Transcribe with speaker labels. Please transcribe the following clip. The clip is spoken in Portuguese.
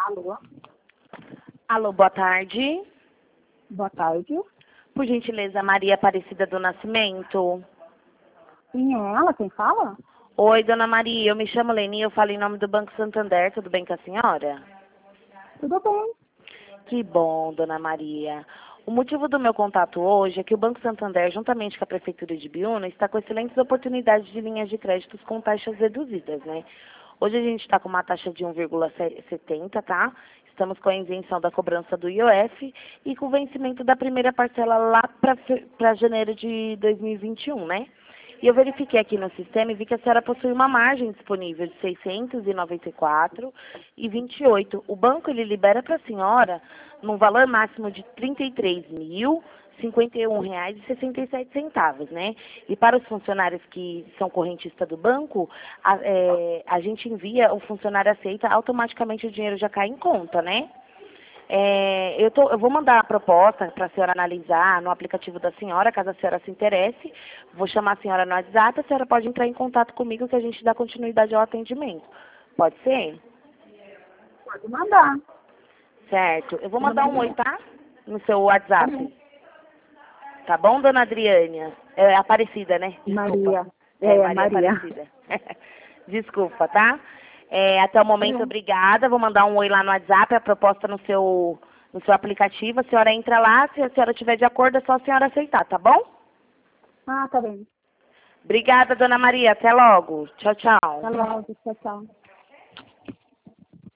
Speaker 1: Alô?
Speaker 2: Alô, boa tarde.
Speaker 1: Boa tarde.
Speaker 2: Por gentileza, Maria Aparecida do Nascimento.
Speaker 1: Sim, é ela quem fala?
Speaker 2: Oi, dona Maria, eu me chamo Leni, eu falo em nome do Banco Santander, tudo bem com a senhora?
Speaker 1: Tudo bem.
Speaker 2: Que bom, dona Maria. O motivo do meu contato hoje é que o Banco Santander, juntamente com a Prefeitura de Biúna, está com excelentes oportunidades de linhas de créditos com taxas reduzidas, né? Hoje a gente está com uma taxa de 1,70, tá? Estamos com a isenção da cobrança do IOF e com o vencimento da primeira parcela lá para janeiro de 2021, né? E eu verifiquei aqui no sistema e vi que a senhora possui uma margem disponível de 694,28. O banco ele libera para a senhora num valor máximo de R$ 33.051,67, né? E para os funcionários que são correntistas do banco, a gente envia, o funcionário aceita, automaticamente o dinheiro já cai em conta, né? Eu vou mandar a proposta para a senhora analisar no aplicativo da senhora, caso a senhora se interesse. Vou chamar a senhora no WhatsApp, a senhora pode entrar em contato comigo que a gente dá continuidade ao atendimento. Pode ser?
Speaker 1: Pode mandar.
Speaker 2: Certo. Eu vou mandar um oi, tá? No seu WhatsApp. Tá bom, dona Adriânia? É Aparecida, né? Desculpa.
Speaker 1: Maria.
Speaker 2: Maria Aparecida. Desculpa, tá? Até o momento, obrigada. Vou mandar um oi lá no WhatsApp, a proposta no seu aplicativo. A senhora entra lá, se a senhora estiver de acordo, é só a senhora aceitar, tá bom?
Speaker 1: Ah, tá bem.
Speaker 2: Obrigada, dona Maria. Até logo. Tchau, tchau.
Speaker 1: Tá logo. Tchau, tchau.